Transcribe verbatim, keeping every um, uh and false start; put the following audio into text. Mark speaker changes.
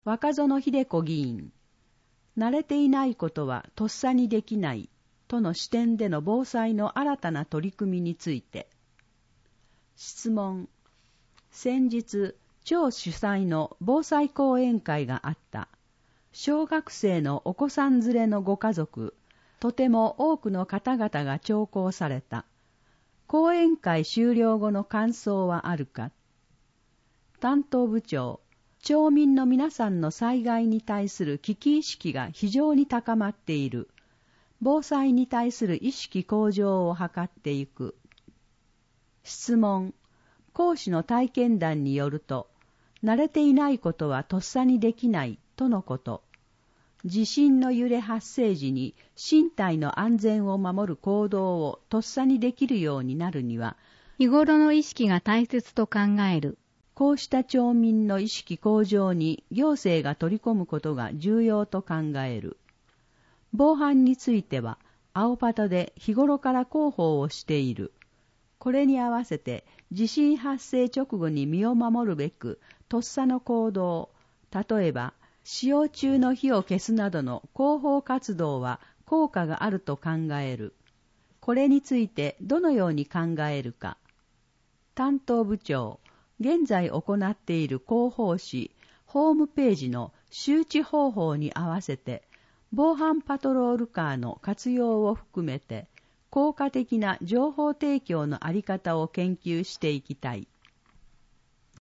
Speaker 1: 若園秀子議員、慣れていないことはとっさにできないとの視点での防災の新たな取り組みについて。質問。先日、町主催の防災講演会があった。小学生のお子さん連れのご家族、とても多くの方々が聴講された。講演会終了後の感想はあるか。担当部長、町民の皆さんの災害に対する危機意識が非常に高まっている。防災に対する意識向上を図っていく。質問。講師の体験談によると、慣れていないことはとっさにできないとのこと。地震の揺れ発生時に身体の安全を守る行動をとっさにできるようになるには、
Speaker 2: 日頃の意識が大切と考える。
Speaker 1: こうした町民の意識向上に行政が取り込むことが重要と考える。防犯については、青パトで日頃から広報をしている。これに合わせて地震発生直後に身を守るべく、とっさの行動、例えば、使用中の火を消すなどの広報活動は効果があると考える。これについてどのように考えるか。担当部長、現在行っている広報誌、ホームページの周知方法に合わせて、防犯パトロールカーの活用を含めて、効果的な情報提供のあり方を研究していきたい。